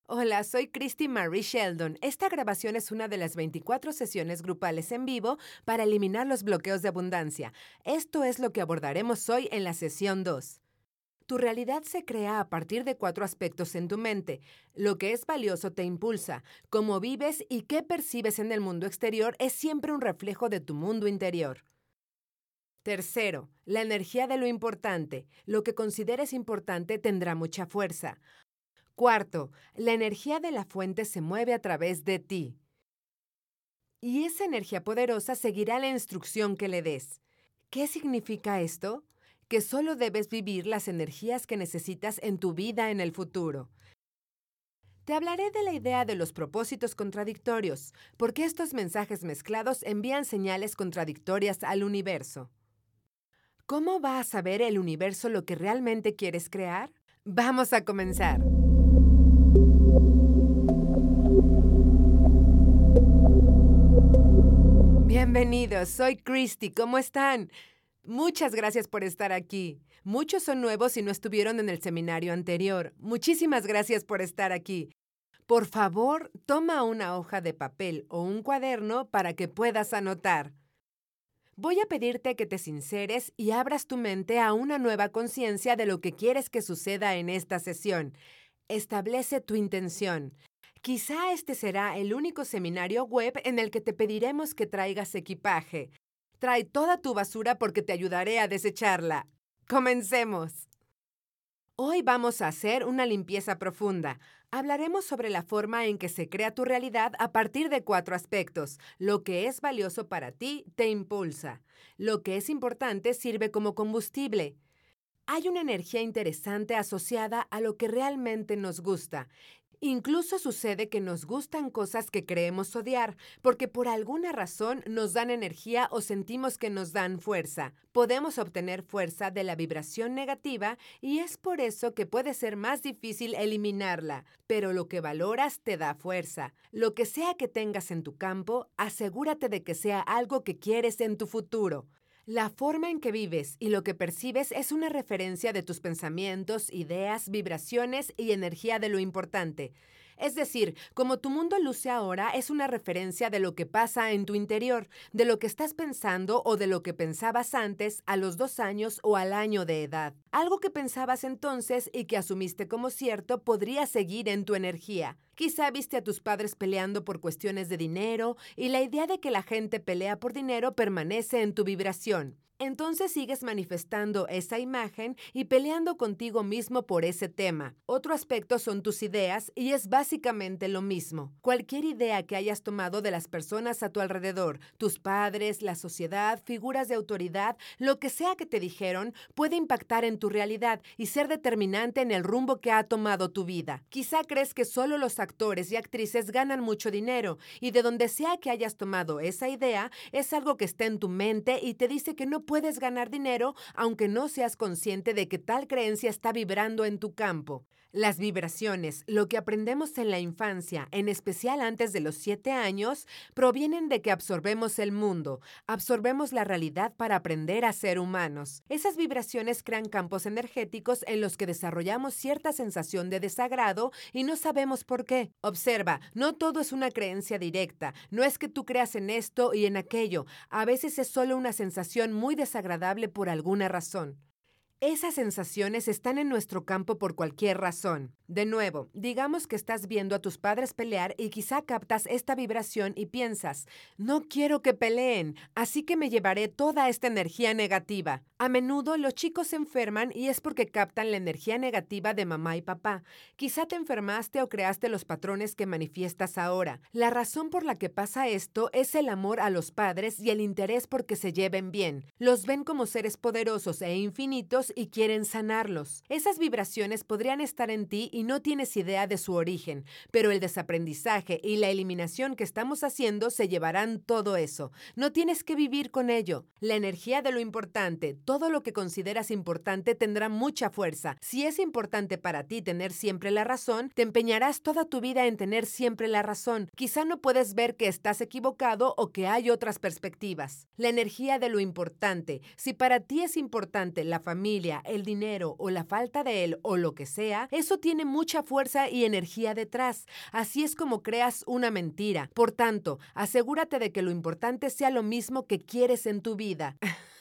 Hola, soy Christy Marie Sheldon. Esta grabación es una de las 24 sesiones grupales en vivo para eliminar los bloqueos de abundancia. Esto es lo que abordaremos hoy en la sesión 2. Tu realidad se crea a partir de 4 aspectos en tu mente. Lo que es valioso te impulsa. Cómo vives y qué percibes en el mundo exterior es siempre un reflejo de tu mundo interior. Tercero, la energía de lo importante. Lo que consideres importante tendrá mucha fuerza. Cuarto, la energía de la fuente se mueve a través de ti. Y esa energía poderosa seguirá la instrucción que le des. ¿Qué significa esto? Que solo debes vivir las energías que necesitas en tu vida en el futuro. Te hablaré de la idea de los propósitos contradictorios, porque estos mensajes mezclados envían señales contradictorias al universo. ¿Cómo va a saber el universo lo que realmente quieres crear? Vamos a comenzar. Bienvenidos, soy Christy, ¿cómo están? Muchas gracias por estar aquí. Muchos son nuevos y no estuvieron en el seminario anterior. Muchísimas gracias por estar aquí. Por favor, toma una hoja de papel o un cuaderno para que puedas anotar. Voy a pedirte que te sinceres y abras tu mente a una nueva conciencia de lo que quieres que suceda en esta sesión. Establece tu intención. Quizá este será el único seminario web en el que te pediremos que traigas equipaje. Trae toda tu basura porque te ayudaré a desecharla. ¡Comencemos! Hoy vamos a hacer una limpieza profunda. Hablaremos sobre la forma en que se crea tu realidad a partir de 4 aspectos. Lo que es valioso para ti te impulsa. Lo que es importante sirve como combustible. Hay una energía interesante asociada a lo que realmente nos gusta. Incluso sucede que nos gustan cosas que creemos odiar, porque por alguna razón nos dan energía o sentimos que nos dan fuerza. Podemos obtener fuerza de la vibración negativa y es por eso que puede ser más difícil eliminarla. Pero lo que valoras te da fuerza. Lo que sea que tengas en tu campo, asegúrate de que sea algo que quieres en tu futuro. La forma en que vives y lo que percibes es una referencia de tus pensamientos, ideas, vibraciones y energía de lo importante. Es decir, como tu mundo luce ahora es una referencia de lo que pasa en tu interior, de lo que estás pensando o de lo que pensabas antes a los 2 años o al año de edad. Algo que pensabas entonces y que asumiste como cierto podría seguir en tu energía. Quizá viste a tus padres peleando por cuestiones de dinero y la idea de que la gente pelea por dinero permanece en tu vibración. Entonces sigues manifestando esa imagen y peleando contigo mismo por ese tema. Otro aspecto son tus ideas y es básicamente lo mismo. Cualquier idea que hayas tomado de las personas a tu alrededor, tus padres, la sociedad, figuras de autoridad, lo que sea que te dijeron, puede impactar en tu realidad y ser determinante en el rumbo que ha tomado tu vida. Quizá crees que solo los actores y actrices ganan mucho dinero y de donde sea que hayas tomado esa idea, es algo que está en tu mente y te dice que no puedes ganar dinero aunque no seas consciente de que tal creencia está vibrando en tu campo. Las vibraciones, lo que aprendemos en la infancia, en especial antes de los 7 años, provienen de que absorbemos el mundo, absorbemos la realidad para aprender a ser humanos. Esas vibraciones crean campos energéticos en los que desarrollamos cierta sensación de desagrado y no sabemos por qué. Observa, no todo es una creencia directa, no es que tú creas en esto y en aquello, a veces es solo una sensación muy desagradable por alguna razón. Esas sensaciones están en nuestro campo por cualquier razón. De nuevo, digamos que estás viendo a tus padres pelear y quizá captas esta vibración y piensas, no quiero que peleen, así que me llevaré toda esta energía negativa. A menudo los chicos se enferman y es porque captan la energía negativa de mamá y papá. Quizá te enfermaste o creaste los patrones que manifiestas ahora. La razón por la que pasa esto es el amor a los padres y el interés por que se lleven bien. Los ven como seres poderosos e infinitos y quieren sanarlos. Esas vibraciones podrían estar en ti y no tienes idea de su origen, pero el desaprendizaje y la eliminación que estamos haciendo se llevarán todo eso. No tienes que vivir con ello. La energía de lo importante, todo lo que consideras importante tendrá mucha fuerza. Si es importante para ti tener siempre la razón, te empeñarás toda tu vida en tener siempre la razón. Quizá no puedes ver que estás equivocado o que hay otras perspectivas. La energía de lo importante. Si para ti es importante la familia, familia, el dinero o la falta de él o lo que sea, eso tiene mucha fuerza y energía detrás. Así es como creas una mentira. Por tanto, asegúrate de que lo importante sea lo mismo que quieres en tu vida.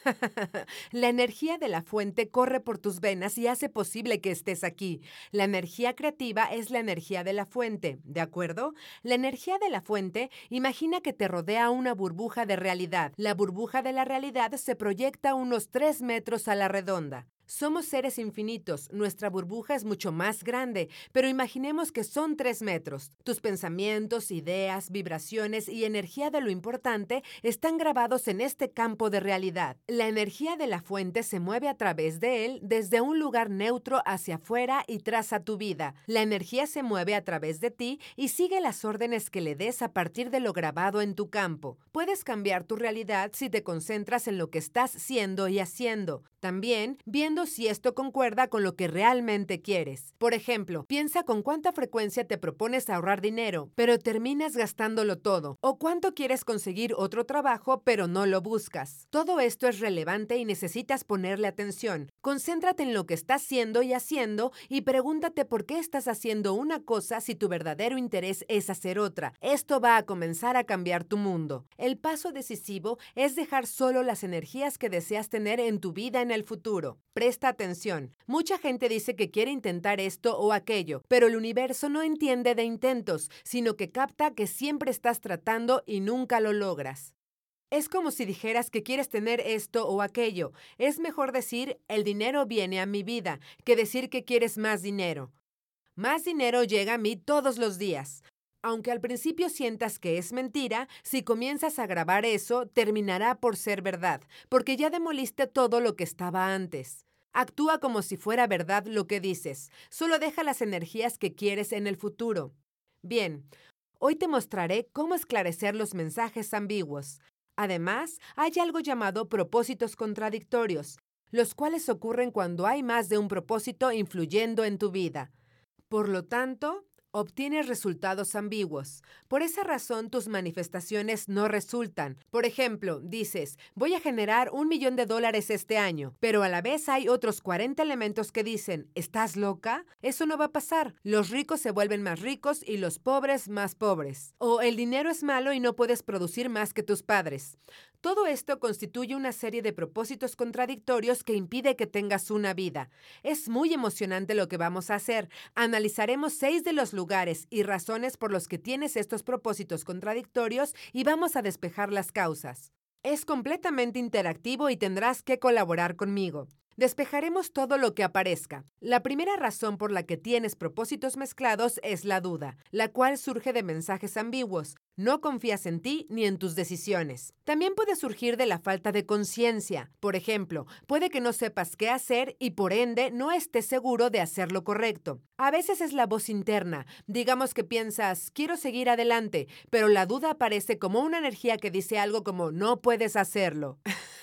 La energía de la fuente corre por tus venas y hace posible que estés aquí. La energía creativa es la energía de la fuente, ¿de acuerdo? La energía de la fuente, imagina que te rodea una burbuja de realidad. La burbuja de la realidad se proyecta unos 3 metros a la redonda. Somos seres infinitos, nuestra burbuja es mucho más grande, pero imaginemos que son 3 metros. Tus pensamientos, ideas, vibraciones y energía de lo importante están grabados en este campo de realidad. La energía de la fuente se mueve a través de él desde un lugar neutro hacia afuera y traza tu vida. La energía se mueve a través de ti y sigue las órdenes que le des a partir de lo grabado en tu campo. Puedes cambiar tu realidad si te concentras en lo que estás siendo y haciendo. También, viendo si esto concuerda con lo que realmente quieres. Por ejemplo, piensa con cuánta frecuencia te propones ahorrar dinero, pero terminas gastándolo todo. O cuánto quieres conseguir otro trabajo, pero no lo buscas. Todo esto es relevante y necesitas ponerle atención. Concéntrate en lo que estás siendo y haciendo y pregúntate por qué estás haciendo una cosa si tu verdadero interés es hacer otra. Esto va a comenzar a cambiar tu mundo. El paso decisivo es dejar solo las energías que deseas tener en tu vida en el futuro. Presta atención. Mucha gente dice que quiere intentar esto o aquello, pero el universo no entiende de intentos, sino que capta que siempre estás tratando y nunca lo logras. Es como si dijeras que quieres tener esto o aquello. Es mejor decir, el dinero viene a mi vida, que decir que quieres más dinero. Más dinero llega a mí todos los días. Aunque al principio sientas que es mentira, si comienzas a grabar eso, terminará por ser verdad, porque ya demoliste todo lo que estaba antes. Actúa como si fuera verdad lo que dices. Solo deja las energías que quieres en el futuro. Bien, hoy te mostraré cómo esclarecer los mensajes ambiguos. Además, hay algo llamado propósitos contradictorios, los cuales ocurren cuando hay más de un propósito influyendo en tu vida. Por lo tanto, obtienes resultados ambiguos. Por esa razón, tus manifestaciones no resultan. Por ejemplo, dices, voy a generar $1,000,000 este año, pero a la vez hay otros 40 elementos que dicen, ¿estás loca? Eso no va a pasar. Los ricos se vuelven más ricos y los pobres más pobres. O el dinero es malo y no puedes producir más que tus padres. Todo esto constituye una serie de propósitos contradictorios que impide que tengas una vida. Es muy emocionante lo que vamos a hacer. Analizaremos 6 de los lugares y razones por los que tienes estos propósitos contradictorios y vamos a despejar las causas. Es completamente interactivo y tendrás que colaborar conmigo. Despejaremos todo lo que aparezca. La primera razón por la que tienes propósitos mezclados es la duda, la cual surge de mensajes ambiguos. No confías en ti ni en tus decisiones. También puede surgir de la falta de conciencia. Por ejemplo, puede que no sepas qué hacer y por ende no estés seguro de hacer lo correcto. A veces es la voz interna. Digamos que piensas, quiero seguir adelante, pero la duda aparece como una energía que dice algo como, no puedes hacerlo.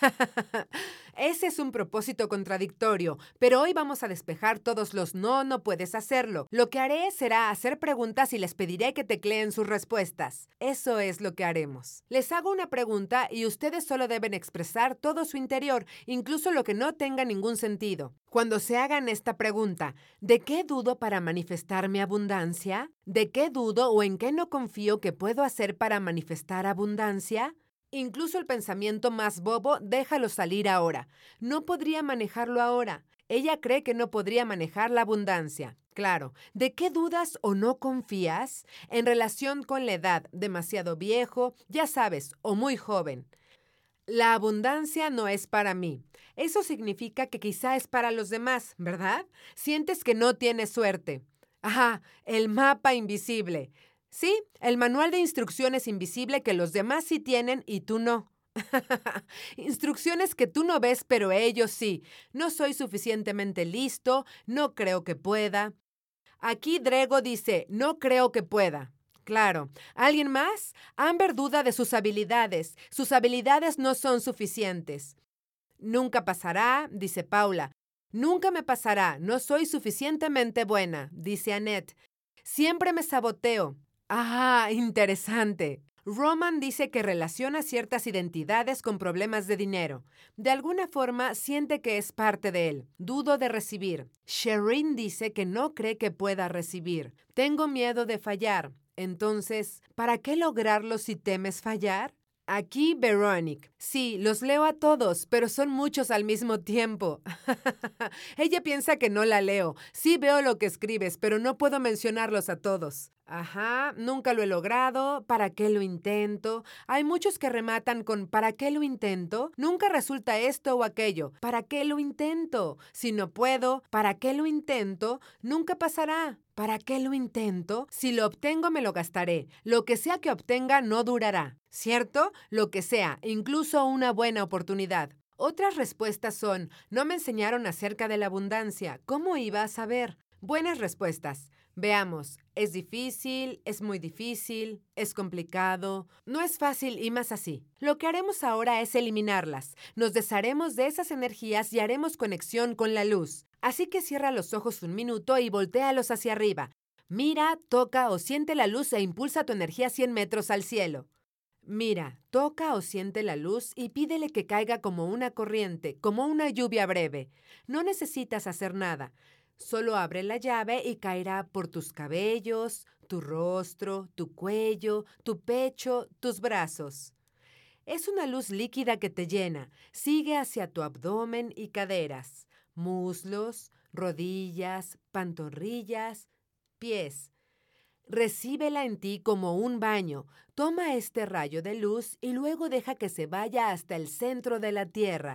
Ese es un propósito contradictorio, pero hoy vamos a despejar todos los no puedes hacerlo. Lo que haré será hacer preguntas y les pediré que tecleen sus respuestas. Eso es lo que haremos. Les hago una pregunta y ustedes solo deben expresar todo su interior, incluso lo que no tenga ningún sentido. Cuando se hagan esta pregunta, ¿de qué dudo para manifestar mi abundancia? ¿De qué dudo o en qué no confío que puedo hacer para manifestar abundancia? Incluso el pensamiento más bobo, déjalo salir ahora. No podría manejarlo ahora. Ella cree que no podría manejar la abundancia. Claro, ¿de qué dudas o no confías? En relación con la edad, demasiado viejo, ya sabes, o muy joven. La abundancia no es para mí. Eso significa que quizá es para los demás, ¿verdad? Sientes que no tienes suerte. Ajá, el mapa invisible. Sí, el manual de instrucciones invisible que los demás sí tienen y tú no. Instrucciones que tú no ves, pero ellos sí. No soy suficientemente listo, no creo que pueda. Aquí Drego dice, no creo que pueda. Claro. ¿Alguien más? Amber duda de sus habilidades. Sus habilidades no son suficientes. Nunca pasará, dice Paula. Nunca me pasará, no soy suficientemente buena, dice Annette. Siempre me saboteo. Ah, interesante. Roman dice que relaciona ciertas identidades con problemas de dinero. De alguna forma siente que es parte de él. Dudo de recibir. Shireen dice que no cree que pueda recibir. Tengo miedo de fallar. Entonces, ¿para qué lograrlo si temes fallar? Aquí Veronique. Sí, los leo a todos, pero son muchos al mismo tiempo. Ella piensa que no la leo. Sí veo lo que escribes, pero no puedo mencionarlos a todos. Ajá, nunca lo he logrado. ¿Para qué lo intento? Hay muchos que rematan con ¿para qué lo intento? Nunca resulta esto o aquello. ¿Para qué lo intento? Si no puedo, ¿para qué lo intento? Nunca pasará. ¿Para qué lo intento? Si lo obtengo, me lo gastaré. Lo que sea que obtenga no durará. ¿Cierto? Lo que sea, incluso una buena oportunidad. Otras respuestas son, no me enseñaron acerca de la abundancia. ¿Cómo iba a saber? Buenas respuestas. Veamos, es difícil, es muy difícil, es complicado, no es fácil y más así. Lo que haremos ahora es eliminarlas. Nos desharemos de esas energías y haremos conexión con la luz. Así que cierra los ojos un minuto y voltéalos hacia arriba. Mira, toca o siente la luz e impulsa tu energía 100 metros al cielo. Mira, toca o siente la luz y pídele que caiga como una corriente, como una lluvia breve. No necesitas hacer nada. Solo abre la llave y caerá por tus cabellos, tu rostro, tu cuello, tu pecho, tus brazos. Es una luz líquida que te llena. Sigue hacia tu abdomen y caderas, muslos, rodillas, pantorrillas, pies. Recíbela en ti como un baño. Toma este rayo de luz y luego deja que se vaya hasta el centro de la Tierra.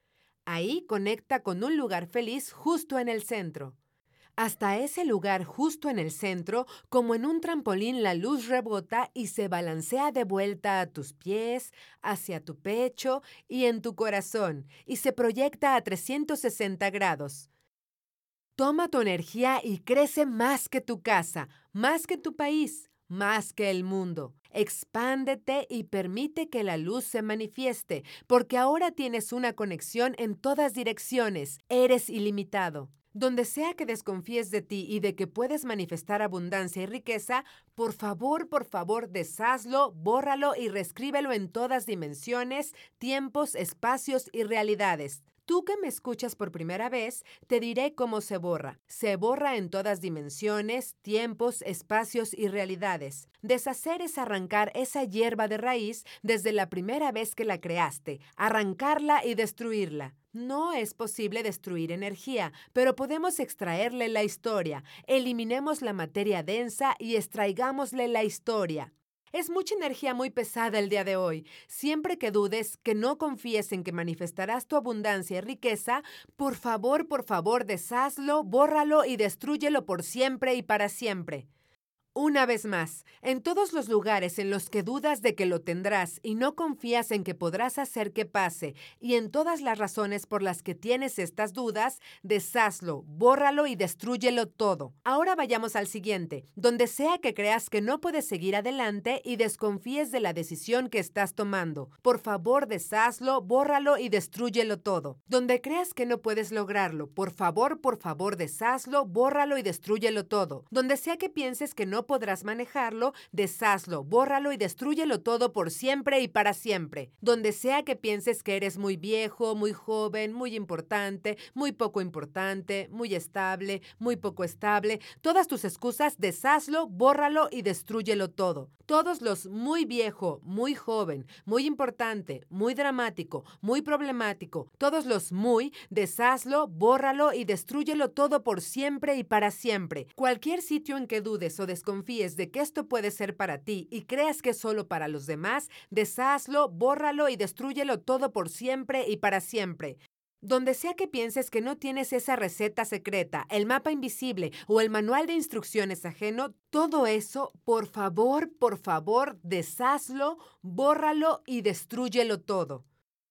Ahí conecta con un lugar feliz justo en el centro. Hasta ese lugar justo en el centro, como en un trampolín, la luz rebota y se balancea de vuelta a tus pies, hacia tu pecho y en tu corazón, y se proyecta a 360 grados. Toma tu energía y crece más que tu casa, más que tu país, más que el mundo. Expándete y permite que la luz se manifieste, porque ahora tienes una conexión en todas direcciones. Eres ilimitado. Donde sea que desconfíes de ti y de que puedes manifestar abundancia y riqueza, por favor, deshazlo, bórralo y reescríbelo en todas dimensiones, tiempos, espacios y realidades. Tú que me escuchas por primera vez, te diré cómo se borra. Se borra en todas dimensiones, tiempos, espacios y realidades. Deshacer es arrancar esa hierba de raíz desde la primera vez que la creaste, arrancarla y destruirla. No es posible destruir energía, pero podemos extraerle la historia. Eliminemos la materia densa y extraigámosle la historia. Es mucha energía muy pesada el día de hoy. Siempre que dudes, que no confíes en que manifestarás tu abundancia y riqueza, por favor, deshazlo, bórralo y destrúyelo por siempre y para siempre. Una vez más, en todos los lugares en los que dudas de que lo tendrás y no confías en que podrás hacer que pase, y en todas las razones por las que tienes estas dudas, deshazlo, bórralo y destrúyelo todo. Ahora vayamos al siguiente. Donde sea que creas que no puedes seguir adelante y desconfíes de la decisión que estás tomando, por favor, deshazlo, bórralo y destrúyelo todo. Donde creas que no puedes lograrlo, por favor, deshazlo, bórralo y destrúyelo todo. Donde sea que pienses que no podrás manejarlo, deshazlo, bórralo y destrúyelo todo por siempre y para siempre. Donde sea que pienses que eres muy viejo, muy joven, muy importante, muy poco importante, muy estable, muy poco estable, todas tus excusas, deshazlo, bórralo y destrúyelo todo. Todos los muy viejo, muy joven, muy importante, muy dramático, muy problemático, todos los muy, deshazlo, bórralo y destrúyelo todo por siempre y para siempre. Cualquier sitio en que dudes o desconfíes de que esto puede ser para ti y creas que es solo para los demás, deshazlo, bórralo y destrúyelo todo por siempre y para siempre. Donde sea que pienses que no tienes esa receta secreta, el mapa invisible o el manual de instrucciones ajeno, todo eso, por favor, deshazlo, bórralo y destrúyelo todo.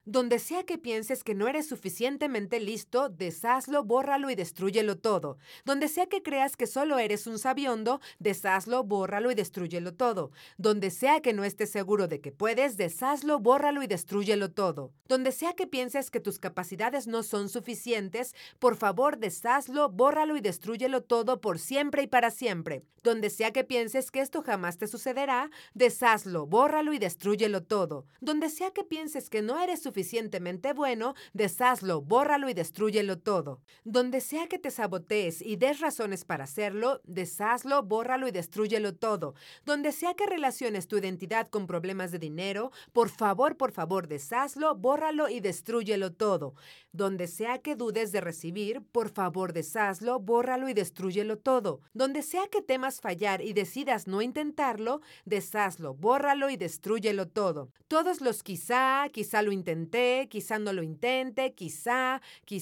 Donde sea que pienses que no eres suficientemente listo, deshazlo, bórralo y destrúyelo todo. Donde sea que creas que solo eres un sabiondo, deshazlo, bórralo y destrúyelo todo. Donde sea que no estés seguro de que puedes, deshazlo, bórralo y destrúyelo todo. Donde sea que pienses que tus capacidades no son suficientes, por favor, deshazlo, bórralo y destrúyelo todo por siempre y para siempre. Donde sea que pienses que esto jamás te sucederá, deshazlo, bórralo y destrúyelo todo. Donde sea que pienses que no eres suficientemente bueno, deshazlo, bórralo y destrúyelo todo. Donde sea que te sabotees y des razones para hacerlo, deshazlo, bórralo y destrúyelo todo. Donde sea que relaciones tu identidad con problemas de dinero, por favor, deshazlo, bórralo y destrúyelo todo. Donde sea que dudes de recibir, por favor, deshazlo, bórralo y destrúyelo todo. Donde sea que temas fallar y decidas no intentarlo, deshazlo, bórralo y destrúyelo todo. Todos los quizá lo intenté, quizá no lo intente, quizá,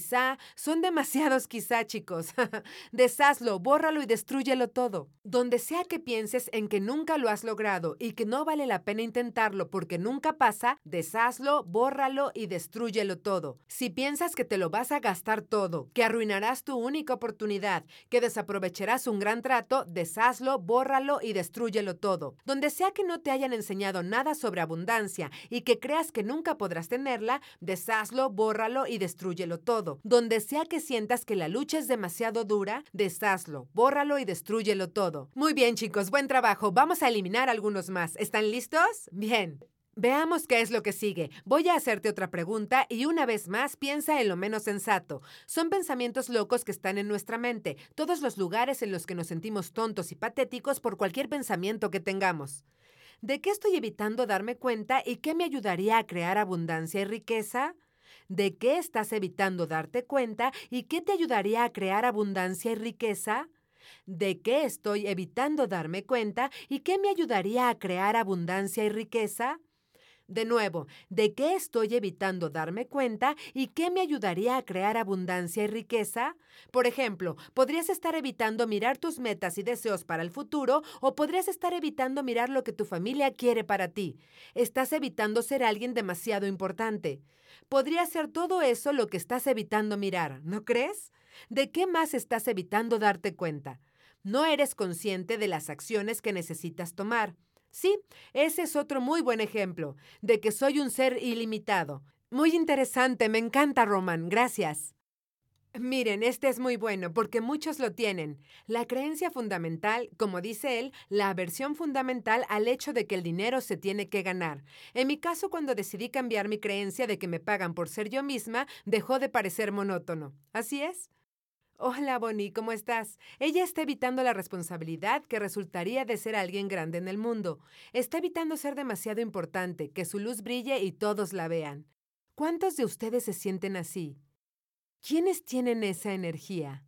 son demasiados quizá, chicos. Deshazlo, bórralo y destrúyelo todo. Donde sea que pienses en que nunca lo has logrado y que no vale la pena intentarlo porque nunca pasa, deshazlo, bórralo y destrúyelo todo. Si piensas que te lo vas a gastar todo, que arruinarás tu única oportunidad, que desaprovecharás un gran trato, deshazlo, bórralo y destrúyelo todo. Donde sea que no te hayan enseñado nada sobre abundancia y que creas que nunca podrás tenerla, deshazlo, bórralo y destrúyelo todo. Donde sea que sientas que la lucha es demasiado dura, deshazlo, bórralo y destrúyelo todo. Muy bien, chicos, buen trabajo. Vamos a eliminar algunos más. ¿Están listos? Bien. Veamos qué es lo que sigue. Voy a hacerte otra pregunta y una vez más piensa en lo menos sensato. Son pensamientos locos que están en nuestra mente, todos los lugares en los que nos sentimos tontos y patéticos por cualquier pensamiento que tengamos. ¿De qué estoy evitando darme cuenta y qué me ayudaría a crear abundancia y riqueza? ¿De qué estás evitando darte cuenta y qué te ayudaría a crear abundancia y riqueza? ¿De qué estoy evitando darme cuenta y qué me ayudaría a crear abundancia y riqueza? De nuevo, ¿de qué estoy evitando darme cuenta y qué me ayudaría a crear abundancia y riqueza? Por ejemplo, podrías estar evitando mirar tus metas y deseos para el futuro o podrías estar evitando mirar lo que tu familia quiere para ti. Estás evitando ser alguien demasiado importante. Podría ser todo eso lo que estás evitando mirar, ¿no crees? ¿De qué más estás evitando darte cuenta? No eres consciente de las acciones que necesitas tomar. Sí, ese es otro muy buen ejemplo de que soy un ser ilimitado. Muy interesante, me encanta, Roman, gracias. Miren, este es muy bueno porque muchos lo tienen. La creencia fundamental, como dice él, la aversión fundamental al hecho de que el dinero se tiene que ganar. En mi caso, cuando decidí cambiar mi creencia de que me pagan por ser yo misma, dejó de parecer monótono. ¿Así es? Hola, Bonnie, ¿cómo estás? Ella está evitando la responsabilidad que resultaría de ser alguien grande en el mundo. Está evitando ser demasiado importante, que su luz brille y todos la vean. ¿Cuántos de ustedes se sienten así? ¿Quiénes tienen esa energía?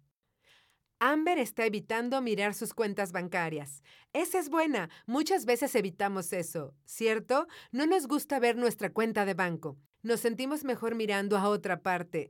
Amber está evitando mirar sus cuentas bancarias. Esa es buena. Muchas veces evitamos eso, ¿cierto? No nos gusta ver nuestra cuenta de banco. Nos sentimos mejor mirando a otra parte.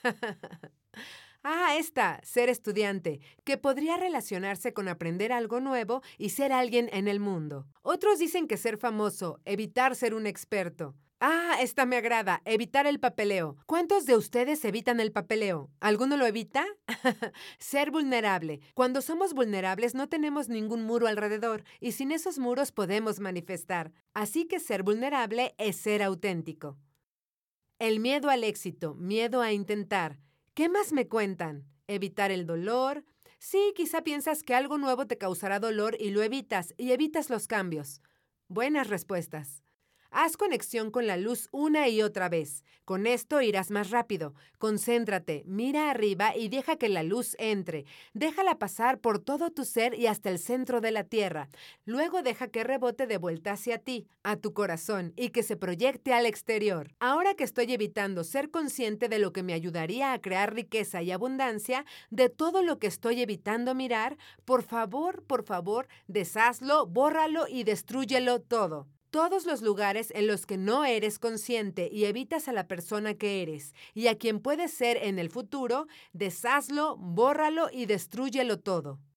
Esta, ser estudiante, que podría relacionarse con aprender algo nuevo y ser alguien en el mundo. Otros dicen que ser famoso, evitar ser un experto. Esta me agrada, evitar el papeleo. ¿Cuántos de ustedes evitan el papeleo? ¿Alguno lo evita? Ser vulnerable. Cuando somos vulnerables no tenemos ningún muro alrededor y sin esos muros podemos manifestar. Así que ser vulnerable es ser auténtico. El miedo al éxito, miedo a intentar. ¿Qué más me cuentan? ¿Evitar el dolor? Sí, quizá piensas que algo nuevo te causará dolor y lo evitas, y evitas los cambios. Buenas respuestas. Haz conexión con la luz una y otra vez. Con esto irás más rápido. Concéntrate, mira arriba y deja que la luz entre. Déjala pasar por todo tu ser y hasta el centro de la tierra. Luego deja que rebote de vuelta hacia ti, a tu corazón, y que se proyecte al exterior. Ahora que estoy evitando ser consciente de lo que me ayudaría a crear riqueza y abundancia, de todo lo que estoy evitando mirar, por favor, deshazlo, bórralo y destrúyelo todo. Todos los lugares en los que no eres consciente y evitas a la persona que eres y a quien puedes ser en el futuro, deshazlo, bórralo y destrúyelo todo.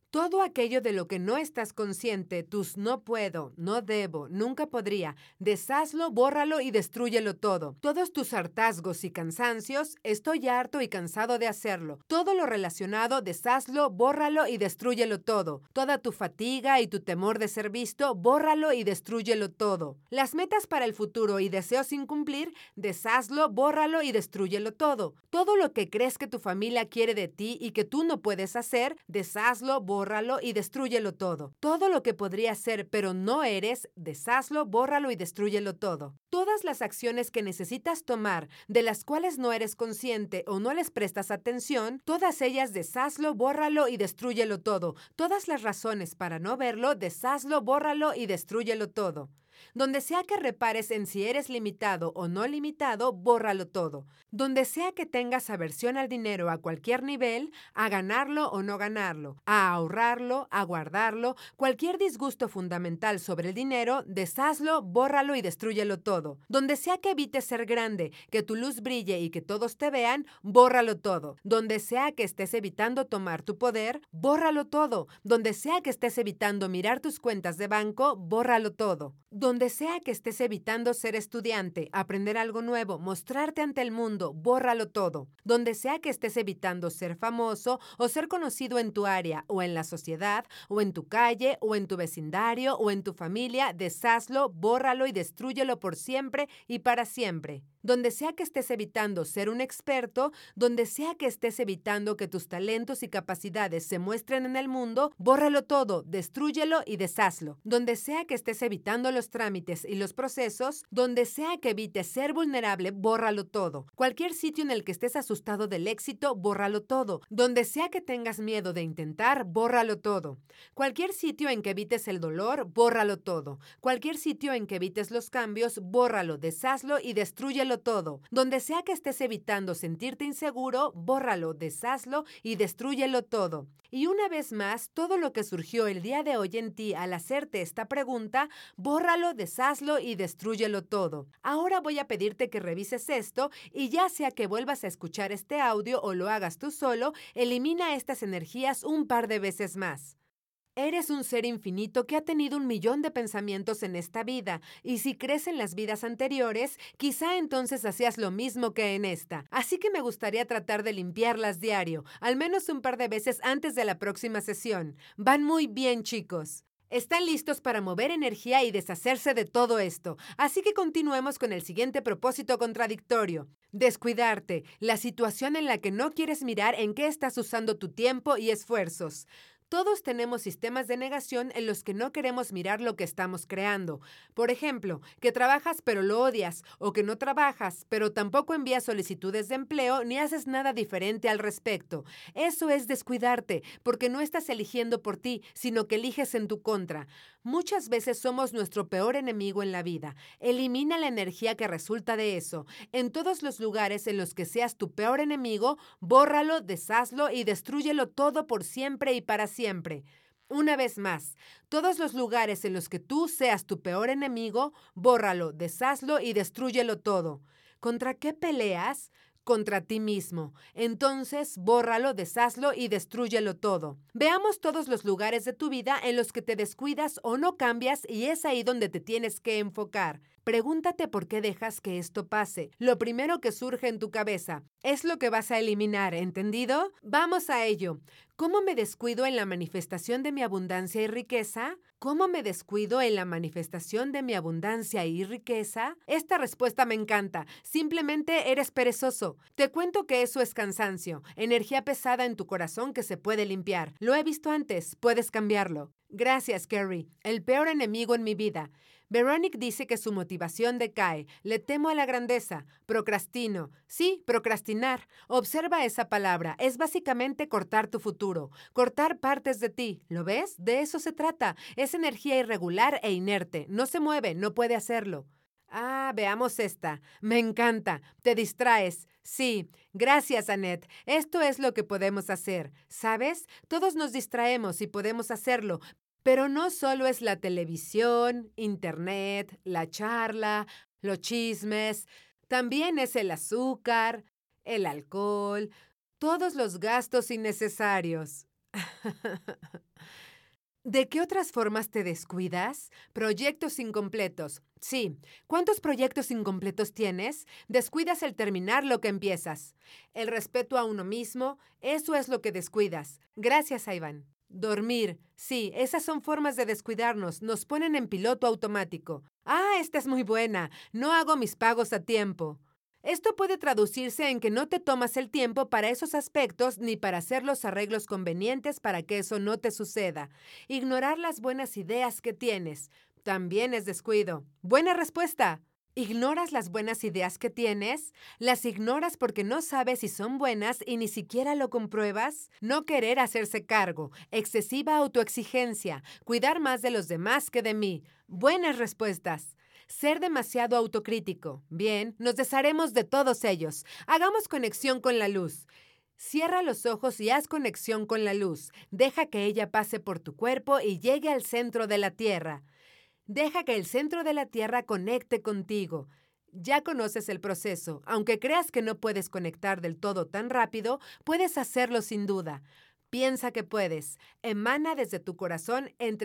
Todo aquello de lo que no estás consciente, tus no puedo, no debo, nunca podría, deshazlo, bórralo y destrúyelo todo. Todos tus hartazgos y cansancios, estoy harto y cansado de hacerlo. Todo lo relacionado, deshazlo, bórralo y destrúyelo todo. Toda tu fatiga y tu temor de ser visto, bórralo y destrúyelo todo. Las metas para el futuro y deseos sin cumplir, deshazlo, bórralo y destrúyelo todo. Todo lo que crees que tu familia quiere de ti y que tú no puedes hacer, deshazlo, bórralo y destrúyelo todo. Todo lo que podrías ser pero no eres, deshazlo, bórralo y destrúyelo todo. Todas las acciones que necesitas tomar, de las cuales no eres consciente o no les prestas atención, todas ellas deshazlo, bórralo y destrúyelo todo. Todas las razones para no verlo, deshazlo, bórralo y destrúyelo todo. Donde sea que repares en si eres limitado o no limitado, bórralo todo. Donde sea que tengas aversión al dinero a cualquier nivel, a ganarlo o no ganarlo, a ahorrarlo, a guardarlo, cualquier disgusto fundamental sobre el dinero, deshazlo, bórralo y destrúyelo todo. Donde sea que evites ser grande, que tu luz brille y que todos te vean, bórralo todo. Donde sea que estés evitando tomar tu poder, bórralo todo. Donde sea que estés evitando mirar tus cuentas de banco, bórralo todo. Donde sea que estés evitando ser estudiante, aprender algo nuevo, mostrarte ante el mundo, bórralo todo. Donde sea que estés evitando ser famoso o ser conocido en tu área o en la sociedad o en tu calle o en tu vecindario o en tu familia, deshazlo, bórralo y destrúyelo por siempre y para siempre. Donde sea que estés evitando ser un experto, donde sea que estés evitando que tus talentos y capacidades se muestren en el mundo, bórralo todo, destrúyelo y deshazlo. Donde sea que estés evitando los trámites y los procesos, donde sea que evites ser vulnerable, bórralo todo. Cualquier sitio en el que estés asustado del éxito, bórralo todo. Donde sea que tengas miedo de intentar, bórralo todo. Cualquier sitio en que evites el dolor, bórralo todo. Cualquier sitio en que evites los cambios, bórralo, deshazlo y destrúyelo todo. Donde sea que estés evitando sentirte inseguro, bórralo, deshazlo y destrúyelo todo. Y una vez más, todo lo que surgió el día de hoy en ti al hacerte esta pregunta, bórralo, deshazlo y destrúyelo todo. Ahora voy a pedirte que revises esto y ya sea que vuelvas a escuchar este audio o lo hagas tú solo, elimina estas energías un par de veces más. Eres un ser infinito que ha tenido 1,000,000 de pensamientos en esta vida, y si crees en las vidas anteriores, quizá entonces hacías lo mismo que en esta. Así que me gustaría tratar de limpiarlas diario, al menos un par de veces antes de la próxima sesión. Van muy bien, chicos. Están listos para mover energía y deshacerse de todo esto. Así que continuemos con el siguiente propósito contradictorio. Descuidarte, la situación en la que no quieres mirar en qué estás usando tu tiempo y esfuerzos. Todos tenemos sistemas de negación en los que no queremos mirar lo que estamos creando. Por ejemplo, que trabajas pero lo odias, o que no trabajas, pero tampoco envías solicitudes de empleo ni haces nada diferente al respecto. Eso es descuidarte, porque no estás eligiendo por ti, sino que eliges en tu contra. Muchas veces somos nuestro peor enemigo en la vida. Elimina la energía que resulta de eso. En todos los lugares en los que seas tu peor enemigo, bórralo, deshazlo y destrúyelo todo por siempre y para siempre. Una vez más, todos los lugares en los que tú seas tu peor enemigo, bórralo, deshazlo y destrúyelo todo. ¿Contra qué peleas? Contra ti mismo. Entonces, bórralo, deshazlo y destrúyelo todo. Veamos todos los lugares de tu vida en los que te descuidas o no cambias, y es ahí donde te tienes que enfocar. Pregúntate por qué dejas que esto pase. Lo primero que surge en tu cabeza es lo que vas a eliminar, ¿entendido? Vamos a ello. ¿Cómo me descuido en la manifestación de mi abundancia y riqueza? ¿Cómo me descuido en la manifestación de mi abundancia y riqueza? Esta respuesta me encanta. Simplemente eres perezoso. Te cuento que eso es cansancio, energía pesada en tu corazón que se puede limpiar. Lo he visto antes, puedes cambiarlo. Gracias, Kerry. El peor enemigo en mi vida. Veronique dice que su motivación decae. Le temo a la grandeza. Procrastino. Sí, procrastinar. Observa esa palabra. Es básicamente cortar tu futuro. Cortar partes de ti. ¿Lo ves? De eso se trata. Es energía irregular e inerte. No se mueve, no puede hacerlo. Ah, veamos esta. Me encanta. Te distraes. Sí, gracias, Annette. Esto es lo que podemos hacer. ¿Sabes? Todos nos distraemos y podemos hacerlo. Pero no solo es la televisión, internet, la charla, los chismes. También es el azúcar, el alcohol, todos los gastos innecesarios. ¿De qué otras formas te descuidas? Proyectos incompletos. Sí. ¿Cuántos proyectos incompletos tienes? Descuidas el terminar lo que empiezas. El respeto a uno mismo, eso es lo que descuidas. Gracias, Iván. Dormir. Sí, esas son formas de descuidarnos. Nos ponen en piloto automático. Esta es muy buena. No hago mis pagos a tiempo. Esto puede traducirse en que no te tomas el tiempo para esos aspectos ni para hacer los arreglos convenientes para que eso no te suceda. Ignorar las buenas ideas que tienes también es descuido. Buena respuesta. ¿Ignoras las buenas ideas que tienes? ¿Las ignoras porque no sabes si son buenas y ni siquiera lo compruebas? No querer hacerse cargo, excesiva autoexigencia, cuidar más de los demás que de mí. Buenas respuestas. Ser demasiado autocrítico. Bien, nos desharemos de todos ellos. Hagamos conexión con la luz. Cierra los ojos y haz conexión con la luz. Deja que ella pase por tu cuerpo y llegue al centro de la Tierra. Deja que el centro de la Tierra conecte contigo. Ya conoces el proceso. Aunque creas que no puedes conectar del todo tan rápido, puedes hacerlo sin duda. Piensa que puedes. Emana desde tu corazón en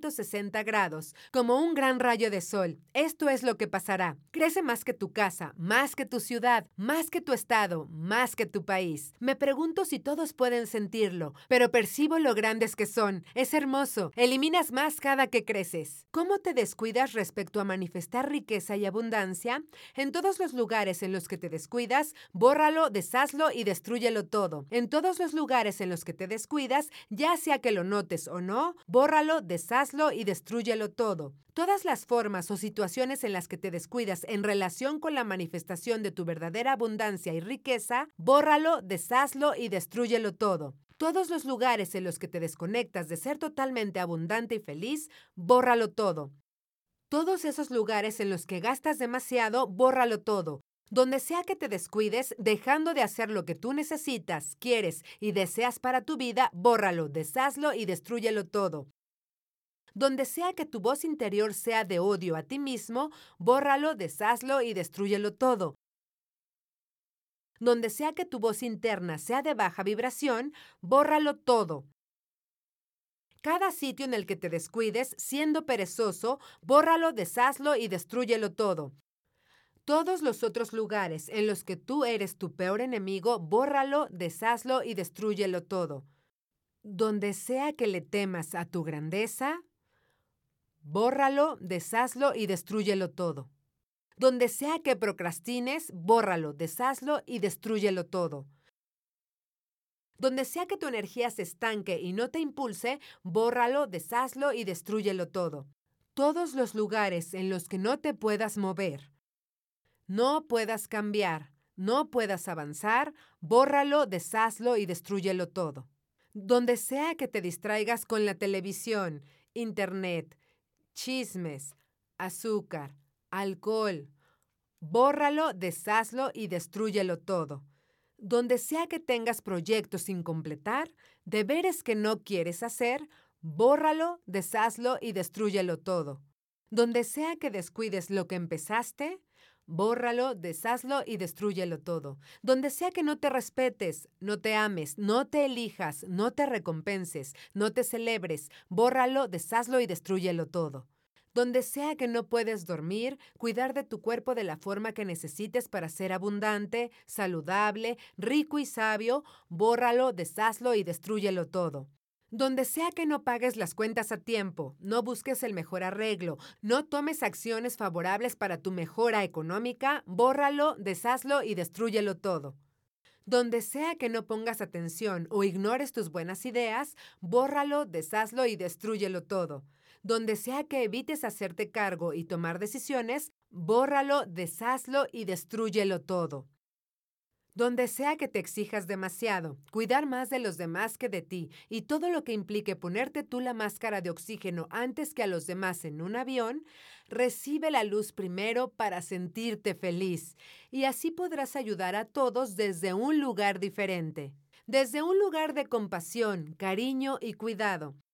360 grados, como un gran rayo de sol. Esto es lo que pasará. Crece más que tu casa, más que tu ciudad, más que tu estado, más que tu país. Me pregunto si todos pueden sentirlo, pero percibo lo grandes que son. Es hermoso. Eliminas más cada que creces. ¿Cómo te descuidas respecto a manifestar riqueza y abundancia? En todos los lugares en los que te descuidas, bórralo, deshazlo y destrúyelo todo. En todos los lugares en los que te descuidas, ya sea que lo notes o no, bórralo, deshazlo y destrúyelo todo. Todas las formas o situaciones en las que te descuidas en relación con la manifestación de tu verdadera abundancia y riqueza, bórralo, deshazlo y destrúyelo todo. Todos los lugares en los que te desconectas de ser totalmente abundante y feliz, bórralo todo. Todos esos lugares en los que gastas demasiado, bórralo todo. Donde sea que te descuides, dejando de hacer lo que tú necesitas, quieres y deseas para tu vida, bórralo, deshazlo y destrúyelo todo. Donde sea que tu voz interior sea de odio a ti mismo, bórralo, deshazlo y destrúyelo todo. Donde sea que tu voz interna sea de baja vibración, bórralo todo. Cada sitio en el que te descuides, siendo perezoso, bórralo, deshazlo y destrúyelo todo. Todos los otros lugares en los que tú eres tu peor enemigo, bórralo, deshazlo y destrúyelo todo. Donde sea que le temas a tu grandeza, bórralo, deshazlo y destrúyelo todo. Donde sea que procrastines, bórralo, deshazlo y destrúyelo todo. Donde sea que tu energía se estanque y no te impulse, bórralo, deshazlo y destrúyelo todo. Todos los lugares en los que no te puedas mover, no puedas cambiar, no puedas avanzar, bórralo, deshazlo y destrúyelo todo. Donde sea que te distraigas con la televisión, internet, chismes, azúcar, alcohol, bórralo, deshazlo y destrúyelo todo. Donde sea que tengas proyectos sin completar, deberes que no quieres hacer, bórralo, deshazlo y destrúyelo todo. Donde sea que descuides lo que empezaste, bórralo, deshazlo y destrúyelo todo. Donde sea que no te respetes, no te ames, no te elijas, no te recompenses, no te celebres, bórralo, deshazlo y destrúyelo todo. Donde sea que no puedes dormir, cuidar de tu cuerpo de la forma que necesites para ser abundante, saludable, rico y sabio, bórralo, deshazlo y destrúyelo todo. Donde sea que no pagues las cuentas a tiempo, no busques el mejor arreglo, no tomes acciones favorables para tu mejora económica, bórralo, deshazlo y destrúyelo todo. Donde sea que no pongas atención o ignores tus buenas ideas, bórralo, deshazlo y destrúyelo todo. Donde sea que evites hacerte cargo y tomar decisiones, bórralo, deshazlo y destrúyelo todo. Donde sea que te exijas demasiado, cuidar más de los demás que de ti y todo lo que implique ponerte tú la máscara de oxígeno antes que a los demás en un avión, recibe la luz primero para sentirte feliz y así podrás ayudar a todos desde un lugar diferente, desde un lugar de compasión, cariño y cuidado.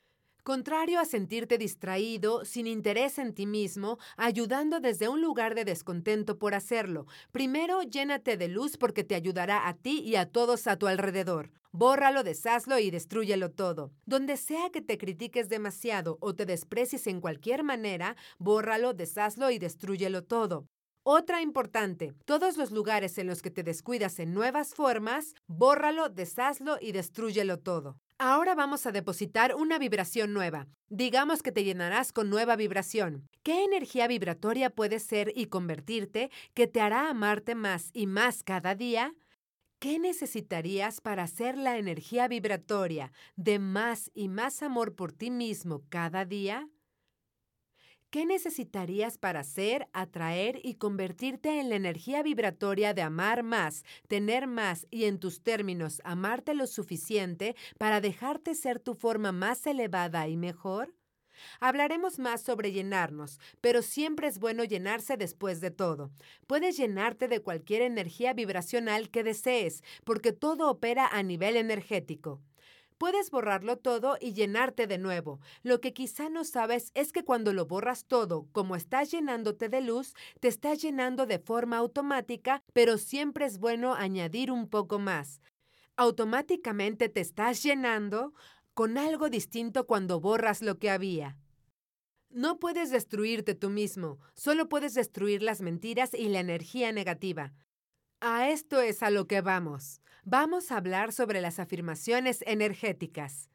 Contrario a sentirte distraído, sin interés en ti mismo, ayudando desde un lugar de descontento por hacerlo. Primero, llénate de luz porque te ayudará a ti y a todos a tu alrededor. Bórralo, deshazlo y destrúyelo todo. Donde sea que te critiques demasiado o te desprecies en cualquier manera, bórralo, deshazlo y destrúyelo todo. Otra importante, todos los lugares en los que te descuidas en nuevas formas, bórralo, deshazlo y destrúyelo todo. Ahora vamos a depositar una vibración nueva. Digamos que te llenarás con nueva vibración. ¿Qué energía vibratoria puede ser y convertirte que te hará amarte más y más cada día? ¿Qué necesitarías para hacer la energía vibratoria de más y más amor por ti mismo cada día? ¿Qué necesitarías para ser, atraer y convertirte en la energía vibratoria de amar más, tener más y en tus términos amarte lo suficiente para dejarte ser tu forma más elevada y mejor? Hablaremos más sobre llenarnos, pero siempre es bueno llenarse después de todo. Puedes llenarte de cualquier energía vibracional que desees, porque todo opera a nivel energético. Puedes borrarlo todo y llenarte de nuevo. Lo que quizá no sabes es que cuando lo borras todo, como estás llenándote de luz, te estás llenando de forma automática, pero siempre es bueno añadir un poco más. Automáticamente te estás llenando con algo distinto cuando borras lo que había. No puedes destruirte tú mismo, solo puedes destruir las mentiras y la energía negativa. A esto es a lo que vamos. Vamos a hablar sobre las afirmaciones energéticas.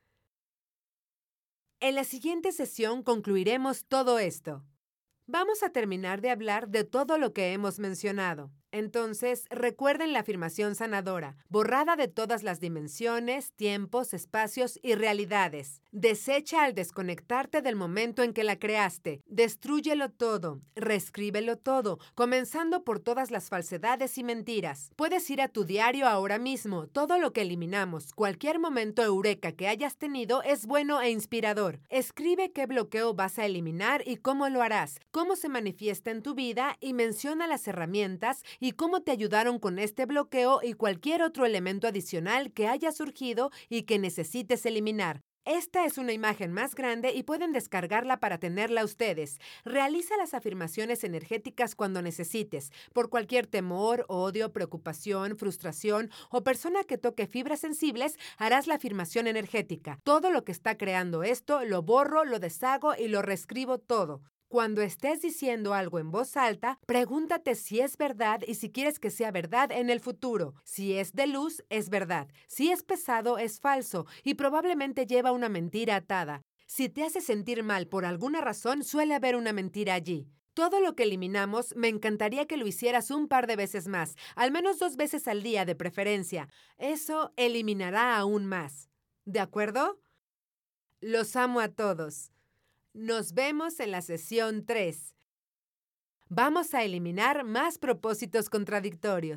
En la siguiente sesión concluiremos todo esto. Vamos a terminar de hablar de todo lo que hemos mencionado. Entonces, recuerden la afirmación sanadora, borrada de todas las dimensiones, tiempos, espacios y realidades. Desecha al desconectarte del momento en que la creaste. Destrúyelo todo, reescríbelo todo, comenzando por todas las falsedades y mentiras. Puedes ir a tu diario ahora mismo. Todo lo que eliminamos, cualquier momento eureka que hayas tenido es bueno e inspirador. Escribe qué bloqueo vas a eliminar y cómo lo harás, cómo se manifiesta en tu vida y menciona las herramientas y cómo te ayudaron con este bloqueo y cualquier otro elemento adicional que haya surgido y que necesites eliminar. Esta es una imagen más grande y pueden descargarla para tenerla ustedes. Realiza las afirmaciones energéticas cuando necesites, por cualquier temor, odio, preocupación, frustración o persona que toque fibras sensibles, harás la afirmación energética. Todo lo que está creando esto, lo borro, lo deshago y lo reescribo todo. Cuando estés diciendo algo en voz alta, pregúntate si es verdad y si quieres que sea verdad en el futuro. Si es de luz, es verdad. Si es pesado, es falso y probablemente lleva una mentira atada. Si te hace sentir mal por alguna razón, suele haber una mentira allí. Todo lo que eliminamos, me encantaría que lo hicieras un par de veces más, al menos 2 veces al día de preferencia. Eso eliminará aún más. ¿De acuerdo? Los amo a todos. Nos vemos en la sesión 3. Vamos a eliminar más propósitos contradictorios.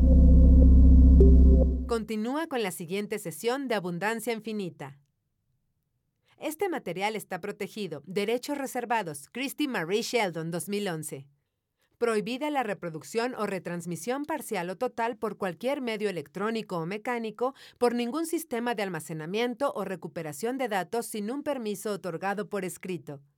Continúa con la siguiente sesión de Abundancia Infinita. Este material está protegido. Derechos reservados. Christy Marie Sheldon, 2011. Prohibida la reproducción o retransmisión parcial o total por cualquier medio electrónico o mecánico, por ningún sistema de almacenamiento o recuperación de datos sin un permiso otorgado por escrito.